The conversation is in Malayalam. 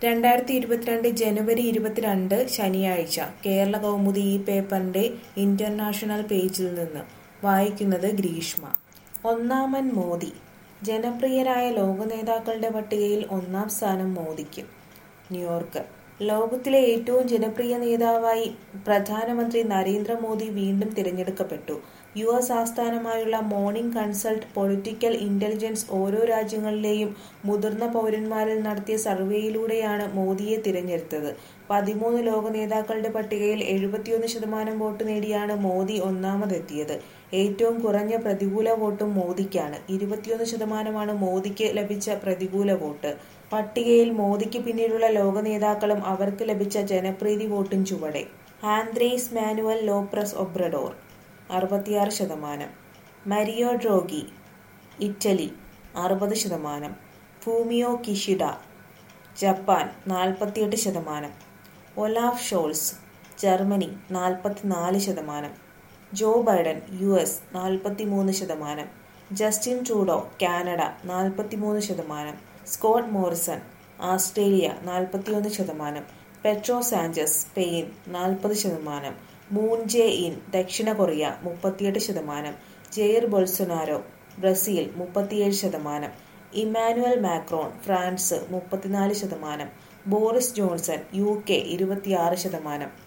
2022 ജനുവരി 22 ശനിയാഴ്ച കേരള കൗമുദി ഈ പേപ്പറിന്റെ ഇന്റർനാഷണൽ പേജിൽ നിന്ന് വായിക്കുന്നത് ഗ്രീഷ്മ. ഒന്നാമൻ മോദി. ജനപ്രിയരായ ലോക നേതാക്കളുടെ പട്ടികയിൽ ഒന്നാം സ്ഥാനം മോദിക്ക്. ന്യൂയോർക്ക്. ലോകത്തിലെ ഏറ്റവും ജനപ്രിയ നേതാവായി പ്രധാനമന്ത്രി നരേന്ദ്രമോദി വീണ്ടും തിരഞ്ഞെടുക്കപ്പെട്ടു. US ആസ്ഥാനമായുള്ള മോർണിംഗ് കൺസൾട്ട് പൊളിറ്റിക്കൽ ഇന്റലിജൻസ് ഓരോ രാജ്യങ്ങളിലെയും മുതിർന്ന പൗരന്മാരിൽ നടത്തിയ സർവേയിലൂടെയാണ് മോദിയെ തിരഞ്ഞെടുത്തത്. 13 ലോക നേതാക്കളുടെ പട്ടികയിൽ 71% വോട്ട് നേടിയാണ് മോദി ഒന്നാമതെത്തിയത്. ഏറ്റവും കുറഞ്ഞ പ്രതികൂല വോട്ടും മോദിക്കാണ്. 21% മോദിക്ക് ലഭിച്ച പ്രതികൂല വോട്ട്. പട്ടികയിൽ മോദിക്ക് പിന്നിലുള്ള ലോക നേതാക്കളും അവർക്ക് ലഭിച്ച ജനപ്രീതി വോട്ടും ചുവടെ. Andres Manuel Lopez Obrador 66%, Mario Draghi Italy 60%, Fumio Kishida Japan 48%, Olaf Scholz Germany 44%, Joe Biden US 43%, Justin Trudeau Canada 43%, Scott Morrison Australia 41%, Pedro Sanchez Spain 40%, Moon Jae In ദക്ഷിണ Korea 38%, Jair Bolsonaro Brazil 37%, Emmanuel Macron France 34%, Boris Johnson UK 26%.